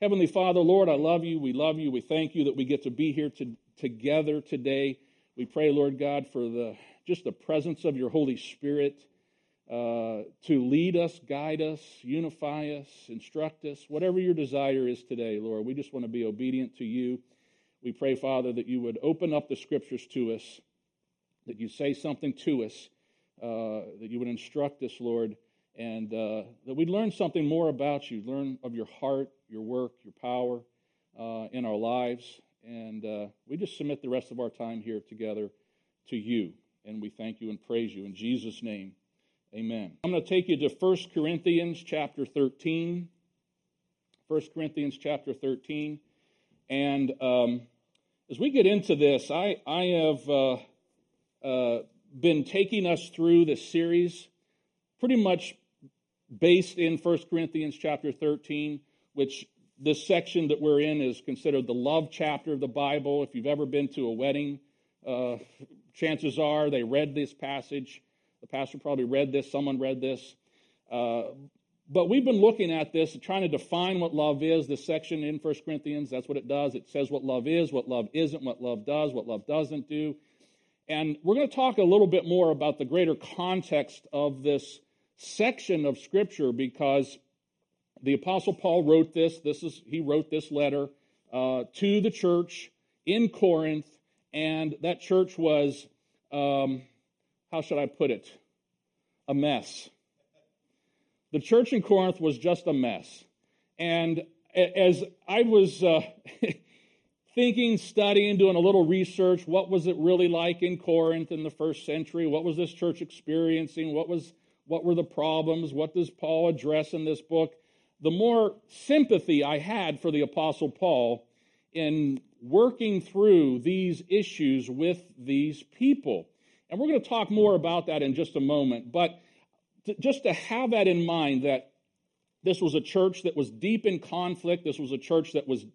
Heavenly Father, Lord, I love you. We love you. We thank you that we get to be here together today. We pray, Lord God, for just the presence of your Holy Spirit to lead us, guide us, unify us, instruct us, whatever your desire is today, Lord. We just want to be obedient to you. We pray, Father, that you would open up the Scriptures to us, that you say something to us, that you would instruct us, Lord, and that we'd learn something more about you, learn of your heart, your work, your power in our lives. And we just submit the rest of our time here together to you. And we thank you and praise you in Jesus' name. Amen. I'm going to take you to 1 Corinthians chapter 13. 1 Corinthians chapter 13. And as we get into this, I have been taking us through this series pretty much based in 1 Corinthians chapter 13, which this section that we're in is considered the love chapter of the Bible. If you've ever been to a wedding, chances are they read this passage. The pastor probably read this, someone read this. But we've been looking at this, trying to define what love is, this section in 1 Corinthians. That's what it does. It says what love is, what love isn't, what love does, what love doesn't do. And we're going to talk a little bit more about the greater context of this section of Scripture, because the Apostle Paul wrote this. He wrote this letter to the church in Corinth, and that church was, how should I put it, a mess. The church in Corinth was just a mess. And as I was thinking, studying, doing a little research, what was it really like in Corinth in the first century? What was this church experiencing? What were the problems? What does Paul address in this book? The more sympathy I had for the Apostle Paul in working through these issues with these people. And we're going to talk more about that in just a moment. But just to have that in mind, that this was a church that was deep in conflict. This was a church that was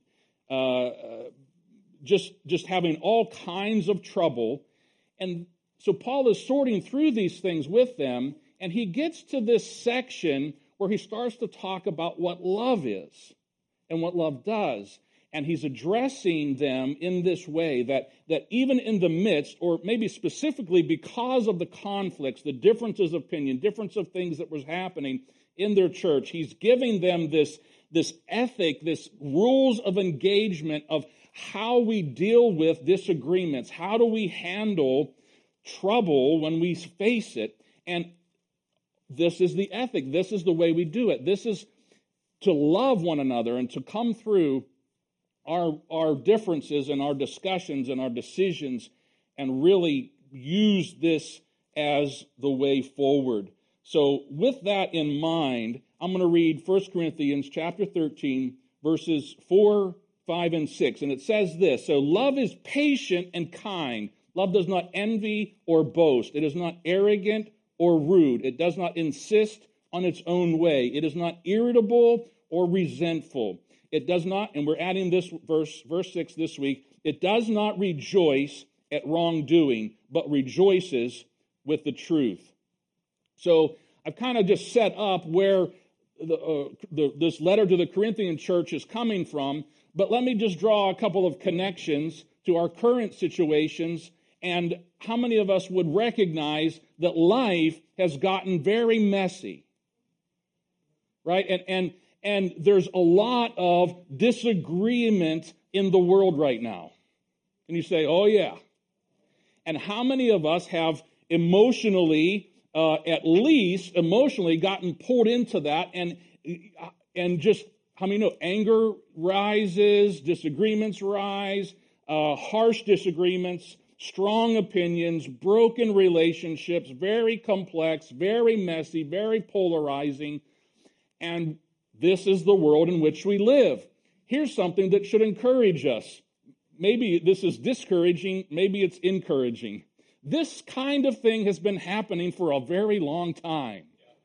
just having all kinds of trouble. And so Paul is sorting through these things with them, and he gets to this section where he starts to talk about what love is and what love does. And he's addressing them in this way, that even in the midst, or maybe specifically because of the conflicts, the differences of opinion, difference of things that was happening in their church, he's giving them this ethic, this rules of engagement of how we deal with disagreements. How do we handle trouble when we face it? And this is the ethic. This is the way we do it. This is to love one another and to come through our differences and our discussions and our decisions and really use this as the way forward. So with that in mind, I'm going to read 1 Corinthians chapter 13, verses 4, 5, and 6. And it says this: so love is patient and kind. Love does not envy or boast. It is not arrogant or rude. It does not insist on its own way. It is not irritable or resentful. It does not, and we're adding this verse 6 this week, it does not rejoice at wrongdoing, but rejoices with the truth. So I've kind of just set up where this letter to the Corinthian church is coming from, but let me just draw a couple of connections to our current situations. And how many of us would recognize that life has gotten very messy, right? And there's a lot of disagreement in the world right now. And you say, oh yeah. And how many of us have emotionally, at least emotionally, gotten pulled into that, and just, how many know, anger rises, disagreements rise, harsh disagreements, strong opinions, broken relationships, very complex, very messy, very polarizing, and this is the world in which we live. Here's something that should encourage us. Maybe this is discouraging, maybe it's encouraging. This kind of thing has been happening for a very long time.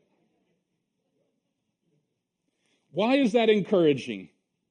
Why is that encouraging?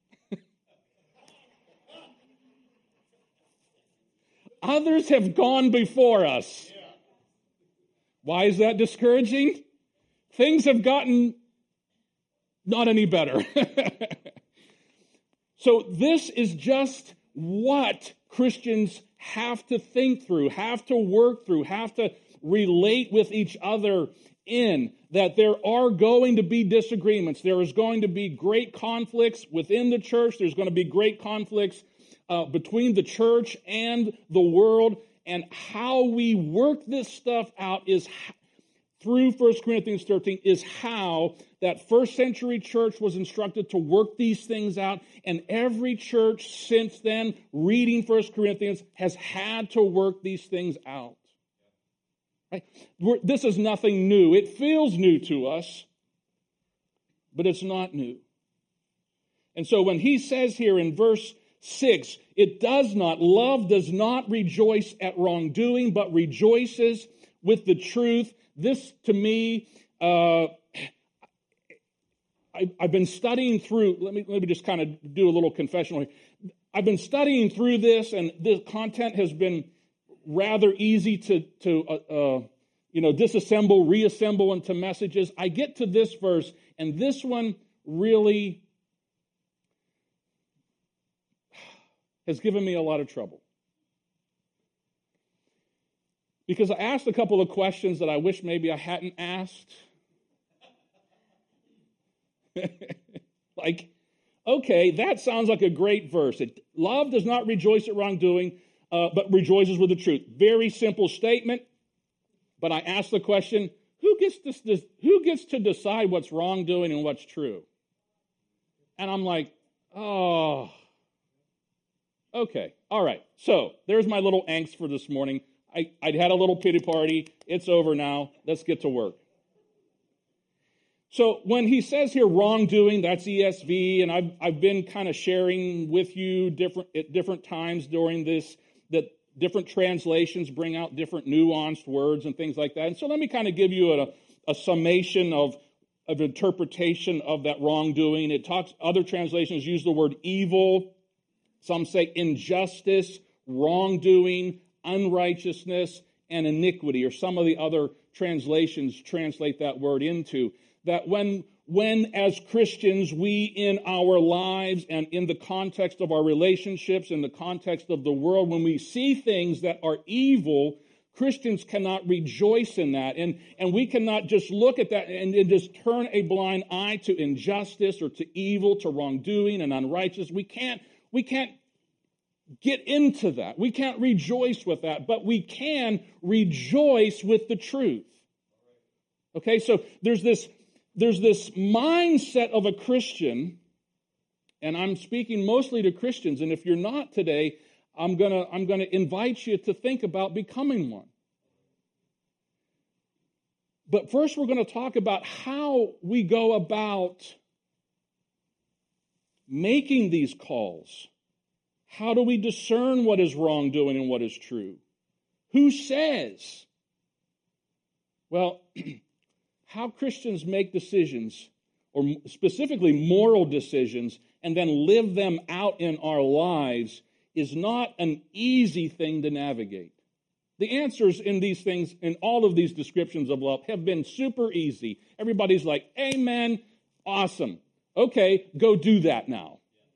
Others have gone before us. Why is that discouraging? Things have gotten not any better. So this is just what Christians have to think through, have to work through, have to relate with each other in, that there are going to be disagreements. There is going to be great conflicts within the church. There's going to be great conflicts between the church and the world. And how we work this stuff out is through 1 Corinthians 13 is how that first century church was instructed to work these things out. And every church since then, reading 1 Corinthians, has had to work these things out. Right? This is nothing new. It feels new to us, but it's not new. And so when he says here in verse 6, love does not rejoice at wrongdoing, but rejoices with the truth. This, to me, I've been studying through, let me just kind of do a little confessional here. I've been studying through this, and the content has been rather easy to disassemble, reassemble into messages. I get to this verse, and this one really has given me a lot of trouble. Because I asked a couple of questions that I wish maybe I hadn't asked. Like, okay, that sounds like a great verse. Love does not rejoice at wrongdoing, but rejoices with the truth. Very simple statement. But I asked the question, who gets to decide what's wrongdoing and what's true? And I'm like, oh, okay, all right. So there's my little angst for this morning. I'd had a little pity party. It's over now. Let's get to work. So when he says here wrongdoing, that's ESV, and I've been kind of sharing with you at different times during this that different translations bring out different nuanced words and things like that. And so let me kind of give you a summation of interpretation of that wrongdoing. Other translations use the word evil. Some say injustice, wrongdoing, unrighteousness, and iniquity, or some of the other translations translate that word into. That when as Christians, we in our lives and in the context of our relationships, in the context of the world, when we see things that are evil, Christians cannot rejoice in that. And we cannot just look at that and just turn a blind eye to injustice or to evil, to wrongdoing and unrighteousness. We can't get into that. We can't rejoice with that, but we can rejoice with the truth. Okay, so there's this mindset of a Christian, and I'm speaking mostly to Christians, and if you're not today, I'm gonna invite you to think about becoming one. But first we're going to talk about how we go about making these calls. How do we discern what is wrongdoing and what is true? Who says? Well, how Christians make decisions, or specifically moral decisions, and then live them out in our lives is not an easy thing to navigate. The answers in these things, in all of these descriptions of love, have been super easy. Everybody's like, amen, awesome. Okay, go do that now.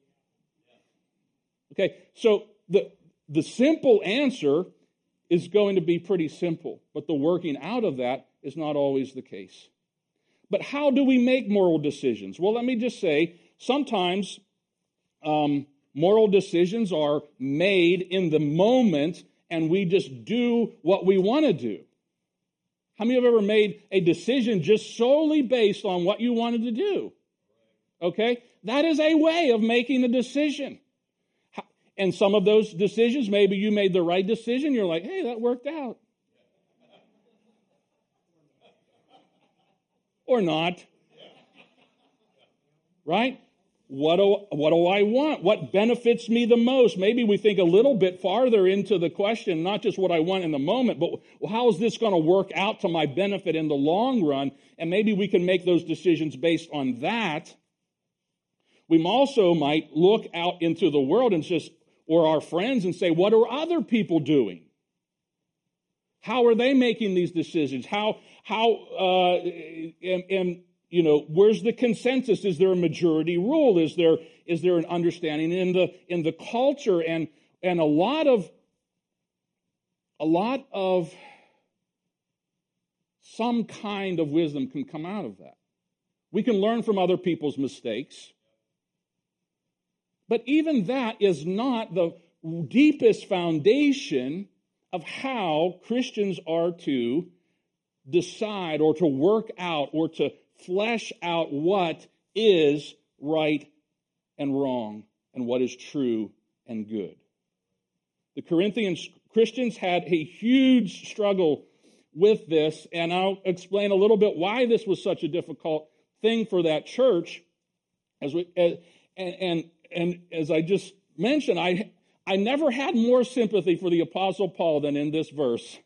Okay, so the simple answer is going to be pretty simple, but the working out of that is not always the case. But how do we make moral decisions? Well, let me just say, sometimes moral decisions are made in the moment, and we just do what we want to do. How many of you have ever made a decision just solely based on what you wanted to do? Okay? That is a way of making a decision. And some of those decisions, maybe you made the right decision. You're like, hey, that worked out. Or not. Right? What do I want? What benefits me the most? Maybe we think a little bit farther into the question, not just what I want in the moment, but how is this going to work out to my benefit in the long run? And maybe we can make those decisions based on that. We also might look out into the world and or our friends and say, what are other people doing? How are they making these decisions? Where's the consensus? Is there a majority rule? Is Is there an understanding in the culture? And a lot of some kind of wisdom can come out of that. We can learn from other people's mistakes. But even that is not the deepest foundation of how Christians are to decide or to work out or to flesh out what is right and wrong and what is true and good. The Corinthian Christians had a huge struggle with this, and I'll explain a little bit why this was such a difficult thing for that church. As I just mentioned, I never had more sympathy for the Apostle Paul than in this verse.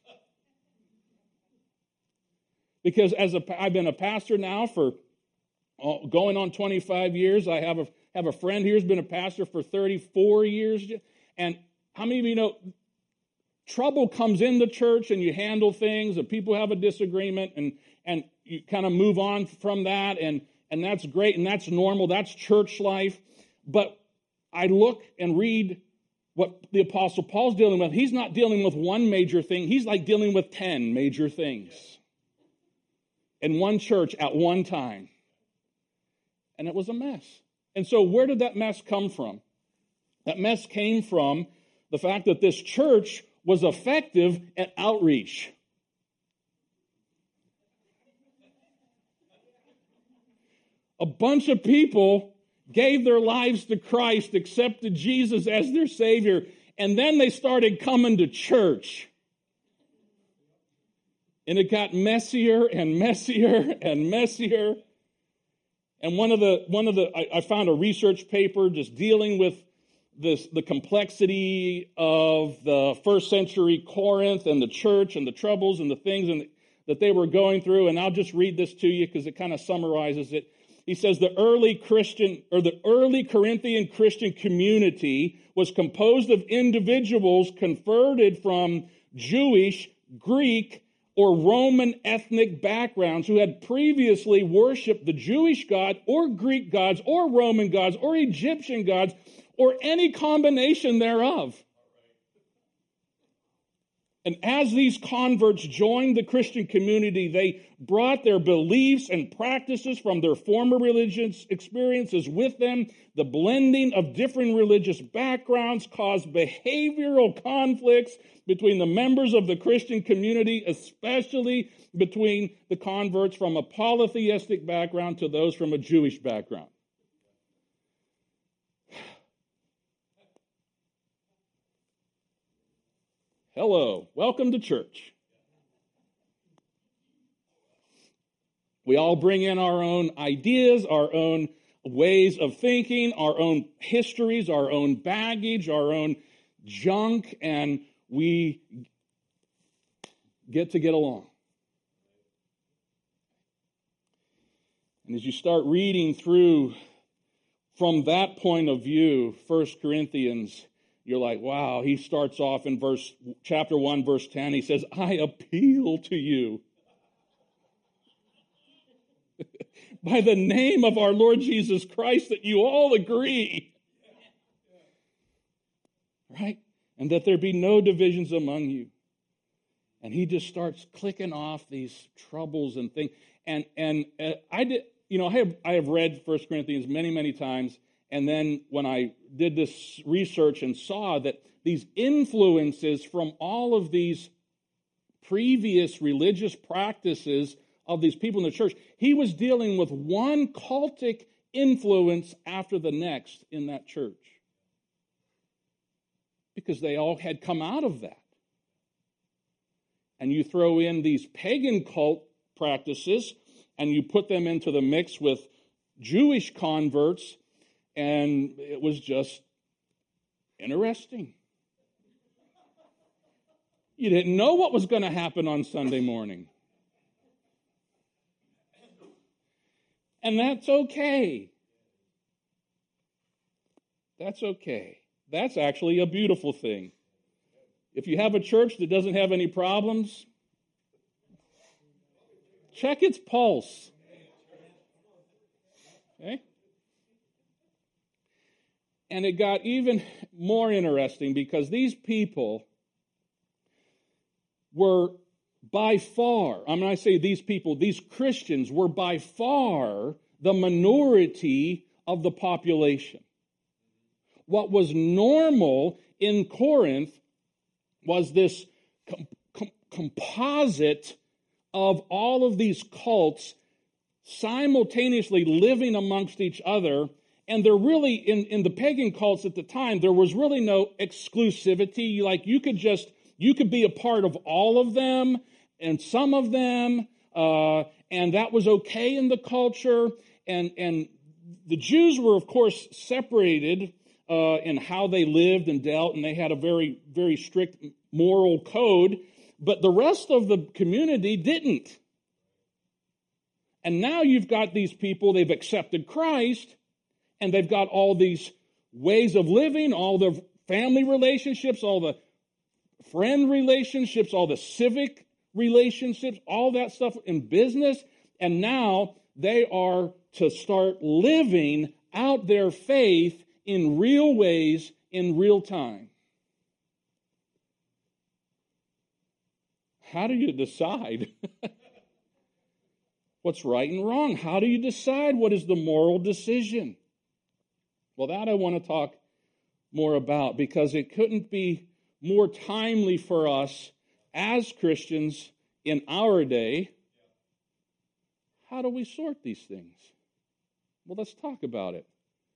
Because I've been a pastor now for going on 25 years. I have a friend here who's been a pastor for 34 years. And how many of you know trouble comes in the church and you handle things and people have a disagreement and you kind of move on from that and that's great and that's normal. That's church life. But I look and read what the Apostle Paul's dealing with. He's not dealing with one major thing. He's like dealing with 10 major things in one church at one time. And it was a mess. And so where did that mess come from? That mess came from the fact that this church was effective at outreach. A bunch of people gave their lives to Christ, accepted Jesus as their Savior, and then they started coming to church. And it got messier and messier and messier. And I found a research paper just dealing with the complexity of the first century Corinth and the church and the troubles and the things that they were going through. And I'll just read this to you because it kind of summarizes it. He says the early Corinthian Christian community was composed of individuals converted from Jewish, Greek, or Roman ethnic backgrounds who had previously worshipped the Jewish God or Greek gods or Roman gods or Egyptian gods or any combination thereof. And as these converts joined the Christian community, they brought their beliefs and practices from their former religious experiences with them. The blending of different religious backgrounds caused behavioral conflicts between the members of the Christian community, especially between the converts from a polytheistic background to those from a Jewish background. Hello, welcome to church. We all bring in our own ideas, our own ways of thinking, our own histories, our own baggage, our own junk, and we get along. And as you start reading through from that point of view, 1 Corinthians, you're like, wow, he starts off in chapter 1, verse 10. He says, I appeal to you by the name of our Lord Jesus Christ that you all agree. Right? And that there be no divisions among you. And he just starts clicking off these troubles and things. And I have read 1 Corinthians many, many times. And then when I did this research and saw that these influences from all of these previous religious practices of these people in the church, he was dealing with one cultic influence after the next in that church. Because they all had come out of that. And you throw in these pagan cult practices and you put them into the mix with Jewish converts, and it was just interesting. You didn't know what was going to happen on Sunday morning. And that's okay. That's okay. That's actually a beautiful thing. If you have a church that doesn't have any problems, check its pulse. Okay? And it got even more interesting because these people were by far, I say these people, these Christians were by far the minority of the population. What was normal in Corinth was this composite of all of these cults simultaneously living amongst each other. And there really, in the pagan cults at the time, there was really no exclusivity. Like you could be a part of all of them and some of them, and that was okay in the culture. And the Jews were, of course, separated in how they lived and dealt, and they had a very, very strict moral code, but the rest of the community didn't. And now you've got these people, they've accepted Christ, and they've got all these ways of living, all the family relationships, all the friend relationships, all the civic relationships, all that stuff in business, and now they are to start living out their faith in real ways, in real time. How do you decide what's right and wrong? How do you decide what is the moral decision? Well, that I want to talk more about because it couldn't be more timely for us as Christians in our day. How do we sort these things? Well, let's talk about it.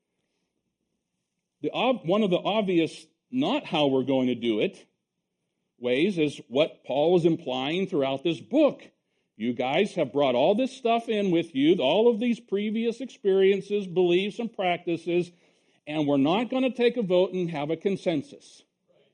One of the obvious, not how we're going to do it, ways is what Paul is implying throughout this book. You guys have brought all this stuff in with you, all of these previous experiences, beliefs, and practices, and we're not going to take a vote and have a consensus.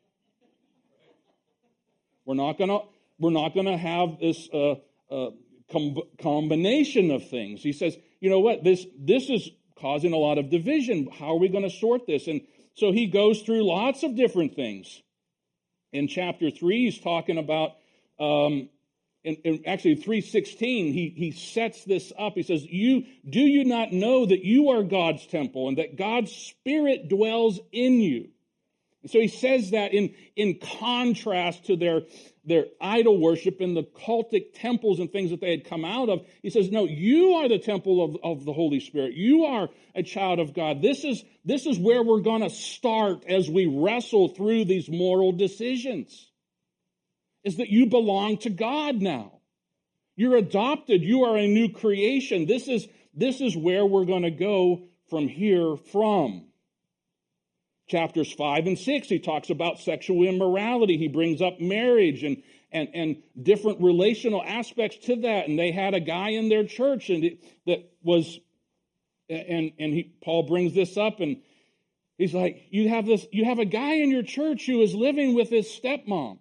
We're not going to have this combination of things. He says, you know what, this is causing a lot of division. How are we going to sort this? And so he goes through lots of different things. In chapter 3, he's talking about, in actually 3:16, he sets this up. He says, do you not know that you are God's temple and that God's Spirit dwells in you? And so he says that in contrast to their idol worship and the cultic temples and things that they had come out of. He says, no, you are the temple of the Holy Spirit. You are a child of God. This is where we're going to start as we wrestle through these moral decisions, is that you belong to God now. You're adopted. You are a new creation. This is where we're going to go from here from. Chapters 5 and 6, he talks about sexual immorality. He brings up marriage and different relational aspects to that. And they had a guy in their church Paul brings this up, and he's like, you have a guy in your church who is living with his stepmom.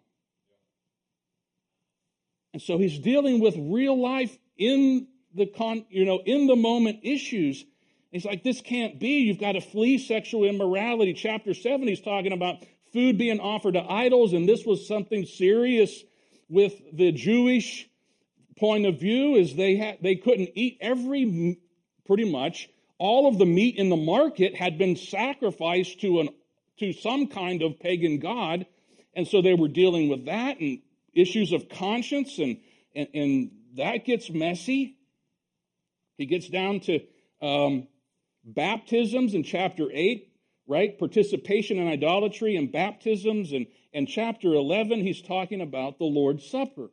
And so he's dealing with real life in the moment issues. He's like, this can't be. You've got to flee sexual immorality. Chapter 7, he's talking about food being offered to idols, and this was something serious with the Jewish point of view, is they couldn't eat pretty much all of the meat in the market had been sacrificed to some kind of pagan god, and so they were dealing with that and issues of conscience, and that gets messy. He gets down to baptisms in chapter 8, right? Participation in idolatry and baptisms. And chapter 11, he's talking about the Lord's Supper.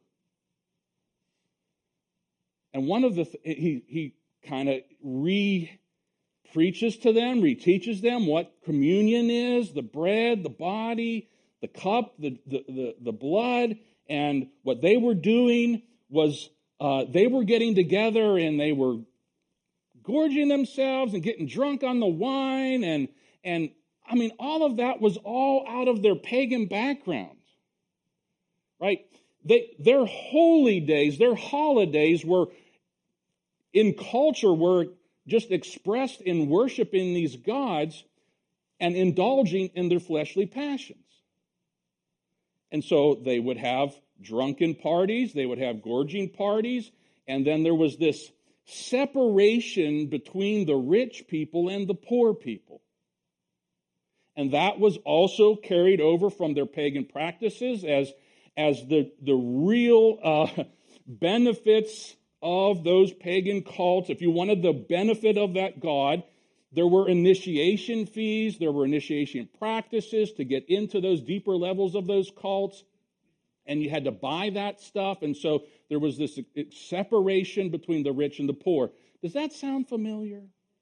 And one of he kind of re-preaches to them, reteaches them what communion is, the bread, the body, the cup, the blood. And what they were doing was they were getting together and they were gorging themselves and getting drunk on the wine, and I mean, all of that was all out of their pagan background, right? Their holy days, their holidays were in culture, were just expressed in worshiping these gods and indulging in their fleshly passions. And so they would have drunken parties, they would have gorging parties, and then there was this separation between the rich people and the poor people. And that was also carried over from their pagan practices as the real benefits of those pagan cults. If you wanted the benefit of that god, there were initiation fees, there were initiation practices to get into those deeper levels of those cults, and you had to buy that stuff, and so there was this separation between the rich and the poor. Does that sound familiar?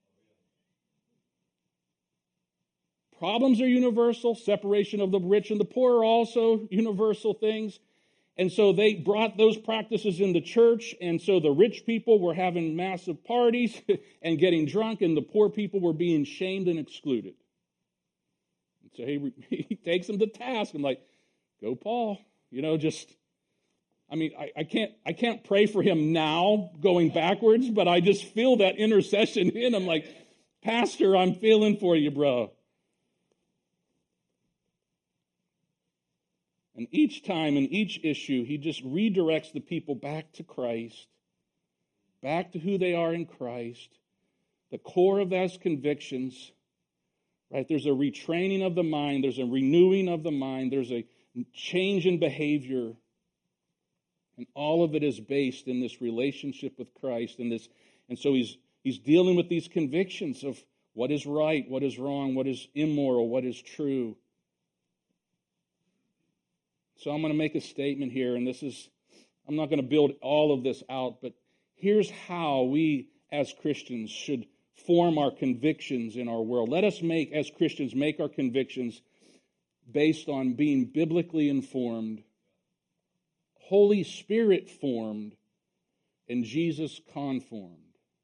Problems are universal. Separation of the rich and the poor are also universal things. And so they brought those practices in the church, and so the rich people were having massive parties and getting drunk, and the poor people were being shamed and excluded. And so he takes them to task. I'm like, go Paul. I can't pray for him now going backwards, but I just feel that intercession in. I'm like, Pastor, I'm feeling for you, bro. And each time in each issue, he just redirects the people back to Christ, back to who they are in Christ, the core of those convictions, right? There's a retraining of the mind, there's a renewing of the mind, there's a change in behavior, and all of it is based in this relationship with Christ. And so he's dealing with these convictions of what is right, what is wrong, what is immoral, what is true. So I'm going to make a statement here, and I'm not going to build all of this out, but here's how we as Christians should form our convictions in our world. Let us as Christians, make our convictions based on being biblically informed, Holy Spirit formed, and Jesus conformed.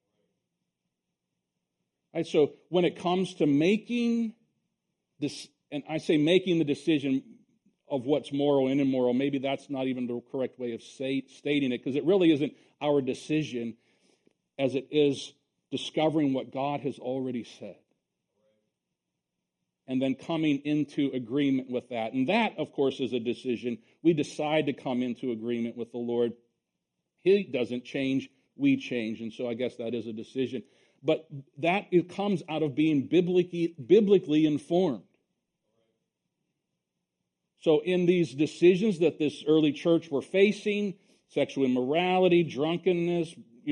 Right, so when it comes to making this, and I say making the decision of what's moral and immoral, maybe that's not even the correct way of stating it, because it really isn't our decision as it is discovering what God has already said. And then coming into agreement with that. And that, of course, is a decision. We decide to come into agreement with the Lord. He doesn't change, we change. And so I guess that is a decision. But it comes out of being biblically informed. So in these decisions that this early church were facing, sexual immorality, drunkenness,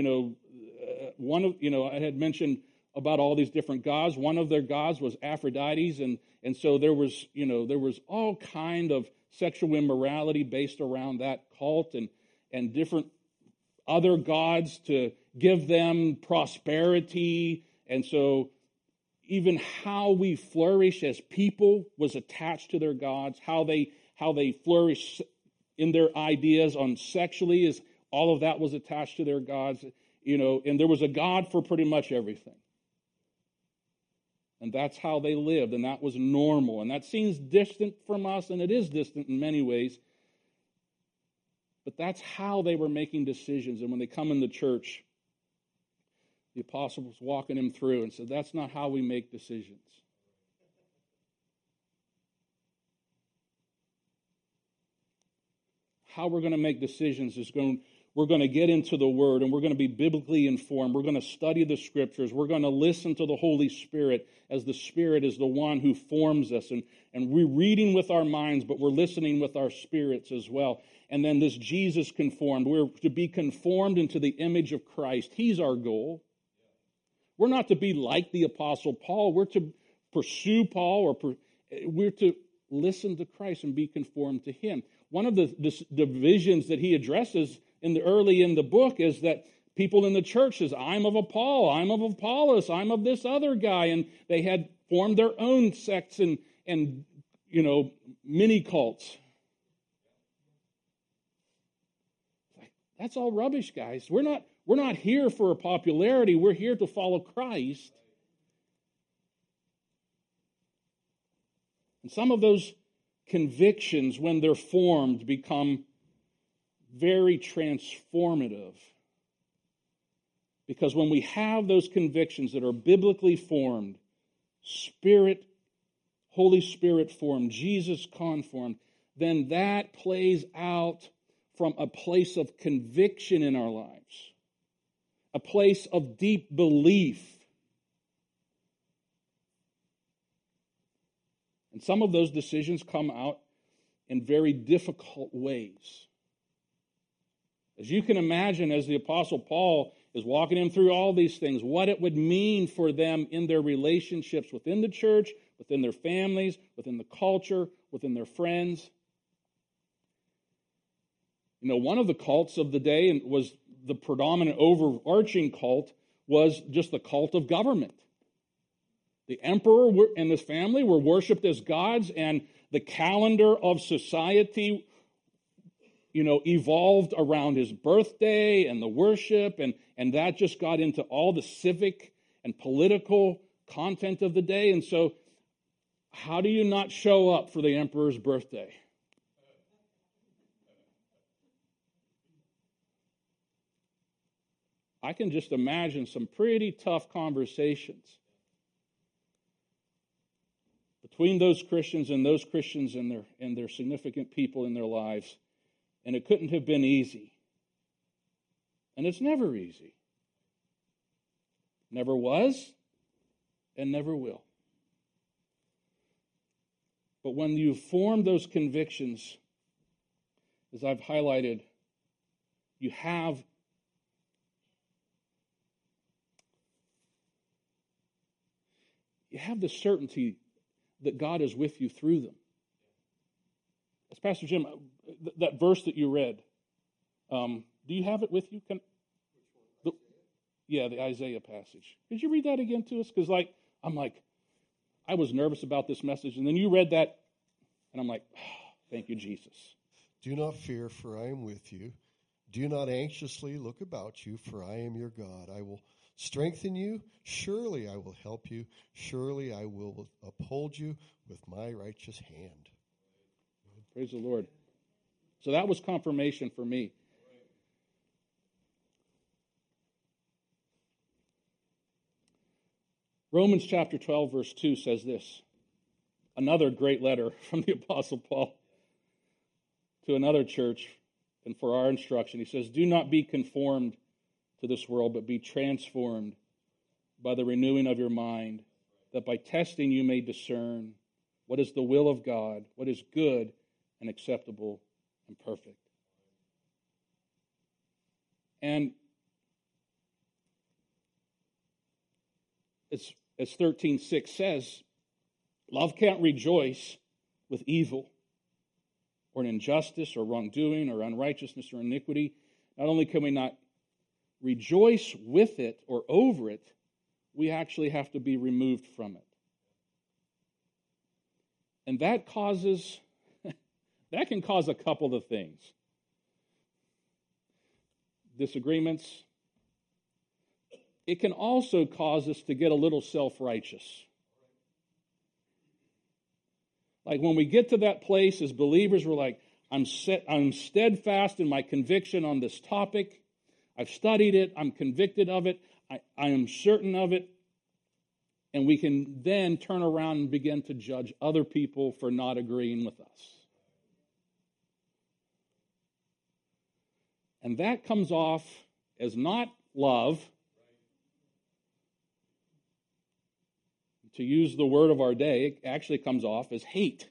I had mentioned about all these different gods. One of their gods was Aphrodite, and so there was all kind of sexual immorality based around that cult and different other gods to give them prosperity. And so even how we flourish as people was attached to their gods. How they flourish in their ideas on sexually, is all of that was attached to their gods. And there was a god for pretty much everything. And that's how they lived, and that was normal. And that seems distant from us, and it is distant in many ways. But that's how they were making decisions. And when they come in the church, the apostle was walking them through and said, that's not how we make decisions. How we're going to make decisions we're going to get into the Word, and we're going to be biblically informed. We're going to study the Scriptures. We're going to listen to the Holy Spirit, as the Spirit is the one who forms us. And we're reading with our minds, but we're listening with our spirits as well. And then this Jesus conformed. We're to be conformed into the image of Christ. He's our goal. We're not to be like the Apostle Paul. We're to pursue Paul, we're to listen to Christ and be conformed to Him. One of the divisions that he addresses early in the book is that people in the church says, I'm of Paul, I'm of Apollos, I'm of this other guy. And they had formed their own sects and mini cults. That's all rubbish, guys. We're not here for popularity. We're here to follow Christ. And some of those convictions, when they're formed, become very transformative. Because when we have those convictions that are biblically formed, Holy Spirit formed, Jesus conformed, then that plays out from a place of conviction in our lives, a place of deep belief. And some of those decisions come out in very difficult ways. As you can imagine, as the Apostle Paul is walking him through all these things, what it would mean for them in their relationships within the church, within their families, within the culture, within their friends. You know, one of the cults of the day, and was the predominant overarching cult, was just the cult of government. The emperor and his family were worshipped as gods, and the calendar of society, you know, evolved around his birthday and the worship, and that just got into all the civic and political content of the day. And so, how do you not show up for the emperor's birthday? I can just imagine some pretty tough conversations between those Christians and their significant people in their lives. And it couldn't have been easy. And it's never easy. Never was and never will. But when you form those convictions, as I've highlighted, you have the certainty that God is with you through them. As Pastor Jim, that verse that you read, do you have it with you? The Isaiah passage. Could you read that again to us? Because I was nervous about this message, and then you read that, and I'm like, oh, thank you, Jesus. Do not fear, for I am with you. Do not anxiously look about you, for I am your God. I will strengthen you. Surely I will help you. Surely I will uphold you with my righteous hand. Praise the Lord. So that was confirmation for me. Romans chapter 12, verse 2 says this. Another great letter from the Apostle Paul to another church, and for our instruction. He says, do not be conformed to this world, but be transformed by the renewing of your mind, that by testing you may discern what is the will of God, what is good and acceptable and perfect. And as 13:6 says, love can't rejoice with evil or an injustice or wrongdoing or unrighteousness or iniquity. Not only can we not rejoice with it or over it, we actually have to be removed from it. And that can cause a couple of things. Disagreements. It can also cause us to get a little self-righteous. Like when we get to that place as believers, we're like, I'm steadfast in my conviction on this topic. I've studied it. I'm convicted of it. I am certain of it. And we can then turn around and begin to judge other people for not agreeing with us. And that comes off as not love. To use the word of our day, it actually comes off as hate.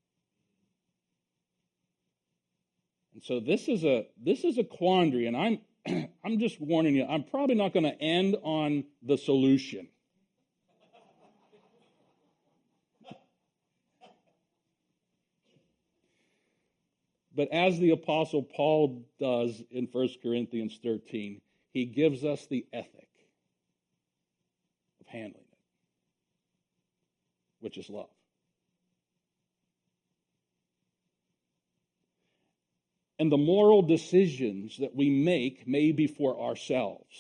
And so this is a quandary, and I'm just warning you, I'm probably not going to end on the solution. But as the Apostle Paul does in 1 Corinthians 13, he gives us the ethic of handling it, which is love. And the moral decisions that we make may be for ourselves,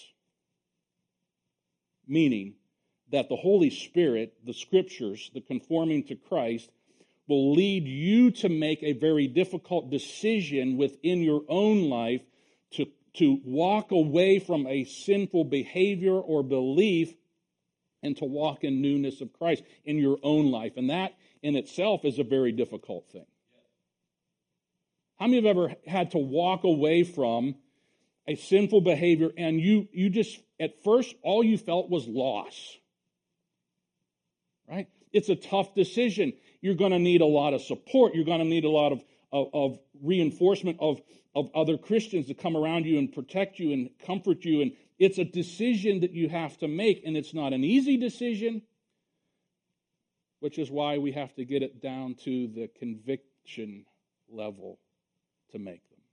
meaning that the Holy Spirit, the Scriptures, the conforming to Christ, will lead you to make a very difficult decision within your own life to walk away from a sinful behavior or belief and to walk in newness of Christ in your own life. And that in itself is a very difficult thing. How many have ever had to walk away from a sinful behavior and you just, at first, all you felt was loss? Right? It's a tough decision. You're going to need a lot of support. You're going to need a lot of reinforcement of other Christians to come around you and protect you and comfort you. And it's a decision that you have to make, and it's not an easy decision, which is why we have to get it down to the conviction level to make them.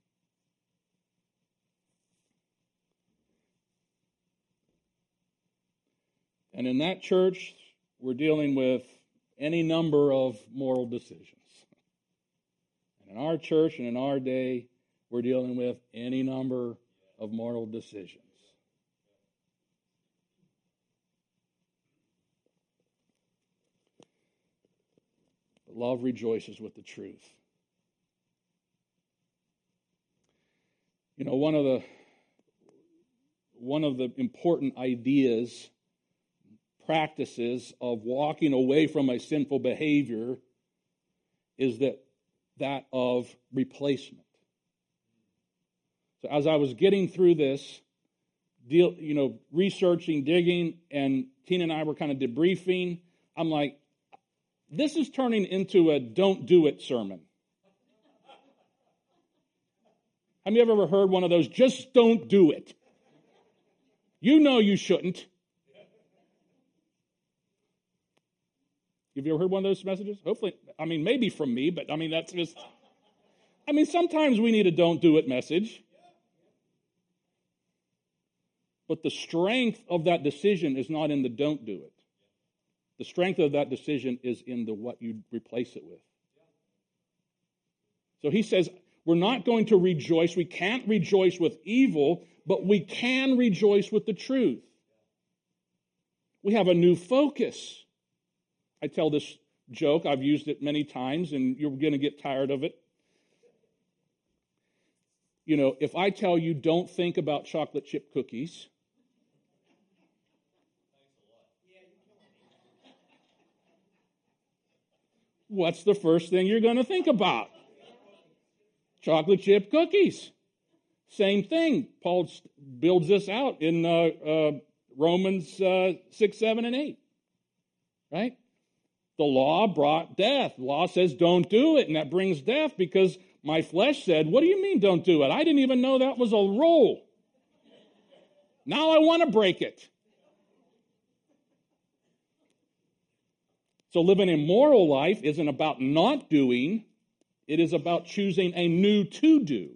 And in that church, we're dealing with any number of moral decisions. And in our church and in our day, we're dealing with any number of moral decisions. But love rejoices with the truth. You know, one of the important ideas, practices of walking away from a sinful behavior is that of replacement. So as I was getting through this, researching, digging, and Tina and I were kind of debriefing, I'm like, this is turning into a don't do it sermon. Have you ever heard one of those, just don't do it? You know you shouldn't. Have you ever heard one of those messages? Hopefully, maybe from me, but that's just, sometimes we need a don't do it message. But the strength of that decision is not in the don't do it. The strength of that decision is in the what you replace it with. So he says, we're not going to rejoice. We can't rejoice with evil, but we can rejoice with the truth. We have a new focus. I tell this joke, I've used it many times, and you're going to get tired of it. You know, if I tell you don't think about chocolate chip cookies, what's the first thing you're going to think about? Chocolate chip cookies. Same thing. Paul builds this out in Romans 6, 7, and 8. Right? The law brought death. The law says don't do it, and that brings death because my flesh said, what do you mean don't do it? I didn't even know that was a rule. Now I want to break it. So living a moral life isn't about not doing. It is about choosing a new to do.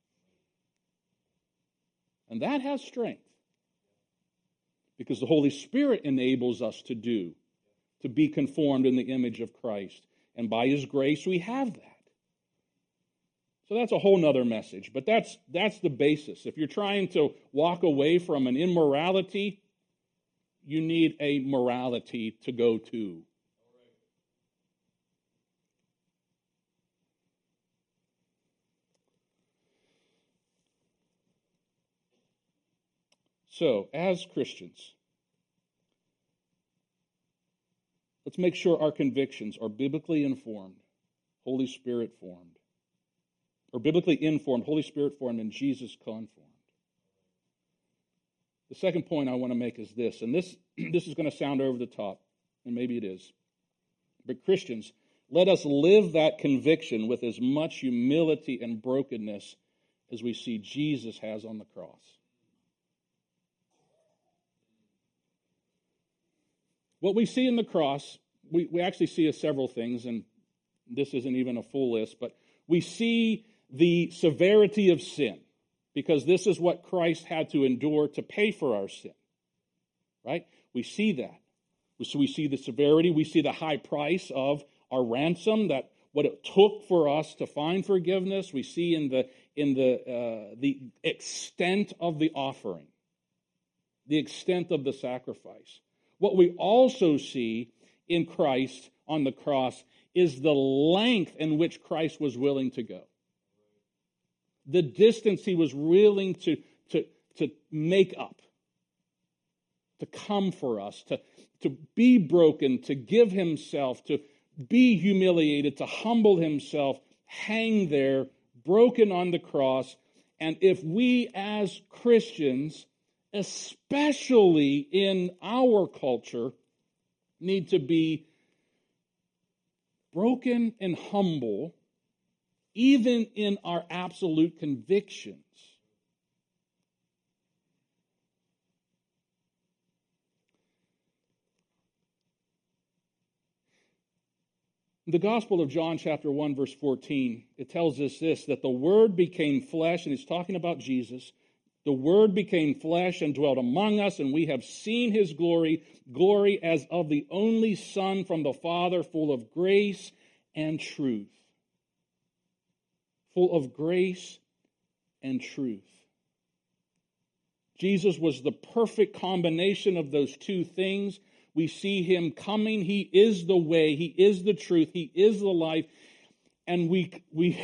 And that has strength. Because the Holy Spirit enables us to do, to be conformed in the image of Christ. And by His grace, we have that. So that's a whole nother message. But that's the basis. If you're trying to walk away from an immorality, you need a morality to go to. So, as Christians, let's make sure our convictions are biblically informed, Holy Spirit formed. Or biblically informed, Holy Spirit formed, and Jesus conformed. The second point I want to make is this, and this is going to sound over the top, and maybe it is. But Christians, let us live that conviction with as much humility and brokenness as we see Jesus has on the cross. What we see in the cross, we actually see several things, and this isn't even a full list, but we see the severity of sin, because this is what Christ had to endure to pay for our sin, right? We see that. So we see the severity, we see the high price of our ransom, that what it took for us to find forgiveness. We see in the extent of the offering, the extent of the sacrifice. What we also see in Christ on the cross is the length in which Christ was willing to go. The distance He was willing to make up, to come for us, to be broken, to give Himself, to be humiliated, to humble Himself, hang there, broken on the cross. And if we as Christians, especially in our culture, need to be broken and humble, even in our absolute convictions. In the Gospel of John, chapter 1, verse 14, it tells us this, that the Word became flesh, and he's talking about Jesus. The Word became flesh and dwelt among us, and we have seen his glory, glory as of the only Son from the Father, full of grace and truth. Full of grace and truth. Jesus was the perfect combination of those two things. We see him coming. He is the way. He is the truth. He is the life. And we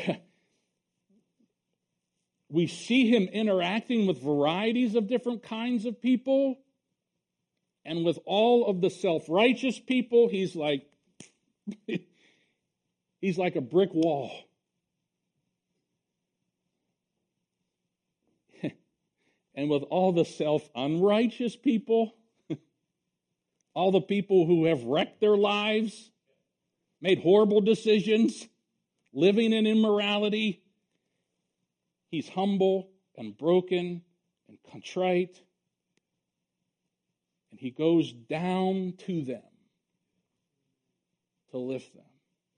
see him interacting with varieties of different kinds of people. And with all of the self-righteous people, he's like a brick wall. And with all the self-unrighteous people, all the people who have wrecked their lives, made horrible decisions, living in immorality, he's humble and broken and contrite. And he goes down to them to lift them.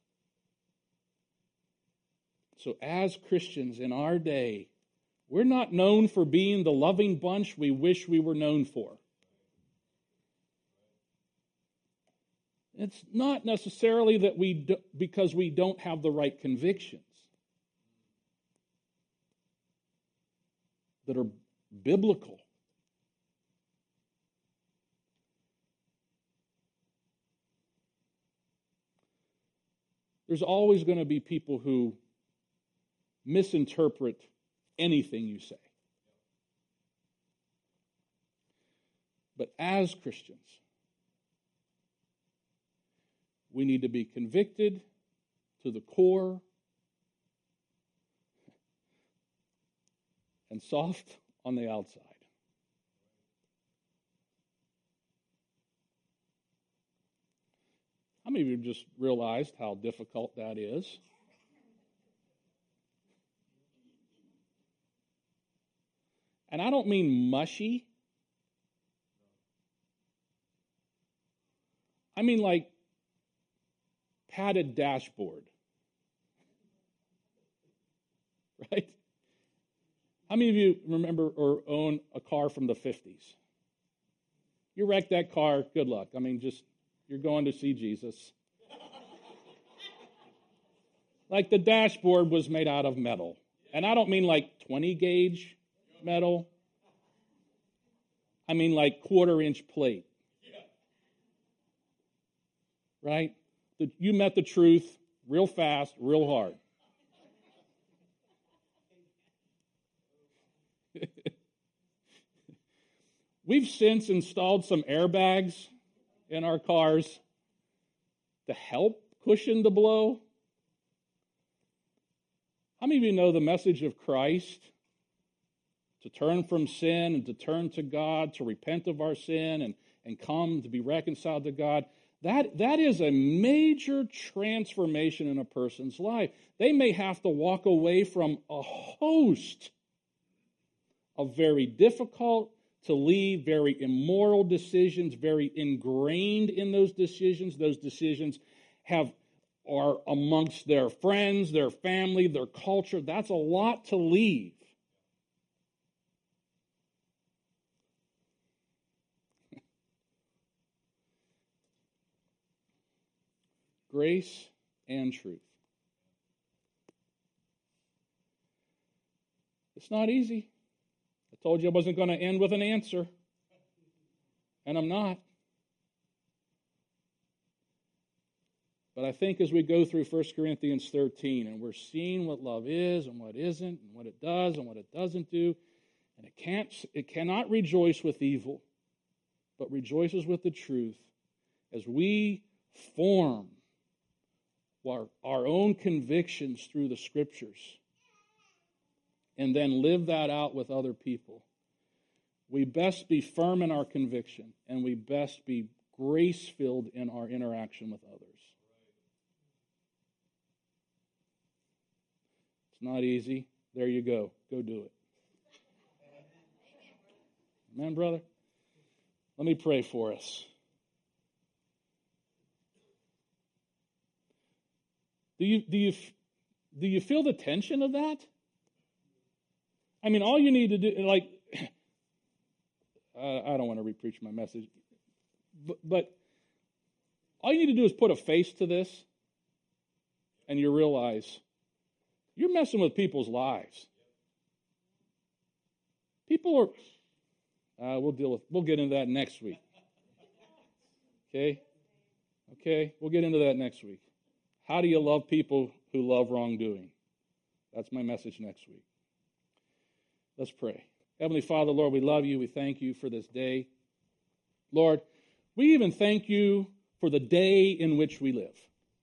So as Christians in our day, we're not known for being the loving bunch we wish we were known for. It's not necessarily that because we don't have the right convictions that are biblical. There's always going to be people who misinterpret anything you say. But as Christians, we need to be convicted to the core and soft on the outside. How many of you just realized how difficult that is? And I don't mean mushy. I mean like padded dashboard. Right? How many of you remember or own a car from the 50s? You wreck that car, good luck. I mean, just, you're going to see Jesus. Like the dashboard was made out of metal. And I don't mean like 20 gauge metal. I mean like 1/4-inch plate. Right? You met the truth real fast, real hard. We've since installed some airbags in our cars to help cushion the blow. How many of you know the message of Christ? To turn from sin and to turn to God, to repent of our sin and come to be reconciled to God. That is a major transformation in a person's life. They may have to walk away from a host of very difficult to leave, very immoral decisions, very ingrained in those decisions. Those decisions are amongst their friends, their family, their culture. That's a lot to leave. Grace and truth. It's not easy. I told you I wasn't going to end with an answer, and I'm not. But I think as we go through 1 Corinthians 13, and we're seeing what love is and what isn't, and what it does and what it doesn't do, and it cannot rejoice with evil, but rejoices with the truth, as we form our own convictions through the Scriptures and then live that out with other people. We best be firm in our conviction, and we best be grace-filled in our interaction with others. It's not easy. There you go. Go do it. Amen, brother? Let me pray for us. Do you feel the tension of that? I mean, all you need to do, like, I don't want to repreach my message, but all you need to do is put a face to this, and you realize you're messing with people's lives. People are, we'll get into that next week. Okay, we'll get into that next week. How do you love people who love wrongdoing? That's my message next week. Let's pray. Heavenly Father, Lord, we love you. We thank you for this day. Lord, we even thank you for the day in which we live.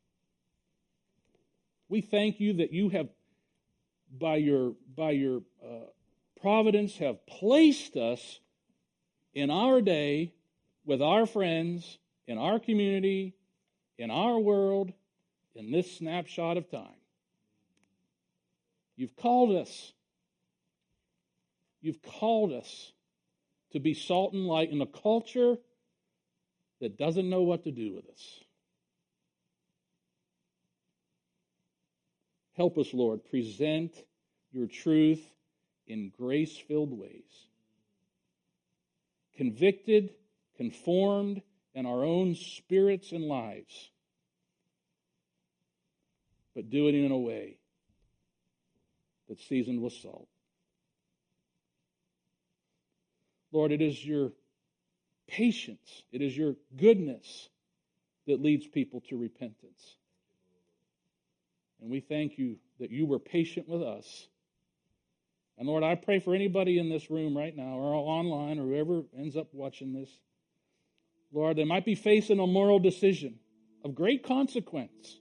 We thank you that you have, by your providence, have placed us in our day with our friends, in our community, in our world, in this snapshot of time. You've called us. You've called us to be salt and light in a culture that doesn't know what to do with us. Help us, Lord, present your truth in grace-filled ways. Convicted, conformed in our own spirits and lives, but do it in a way that's seasoned with salt. Lord, it is your patience, it is your goodness that leads people to repentance. And we thank you that you were patient with us. And Lord, I pray for anybody in this room right now or online or whoever ends up watching this. Lord, they might be facing a moral decision of great consequence.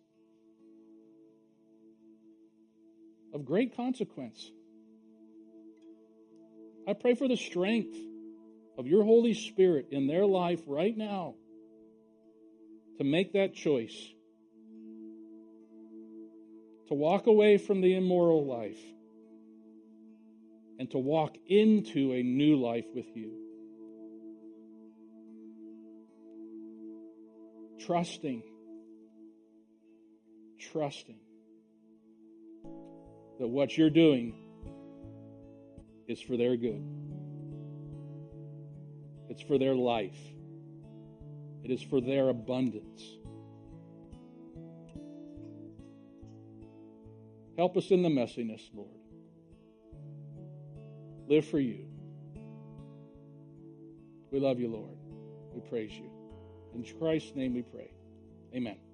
Of great consequence. I pray for the strength of your Holy Spirit in their life right now to make that choice. To walk away from the immoral life and to walk into a new life with you. Trusting that what you're doing is for their good. It's for their life. It is for their abundance. Help us in the messiness, Lord. Live for you. We love you, Lord. We praise you. In Christ's name we pray. Amen.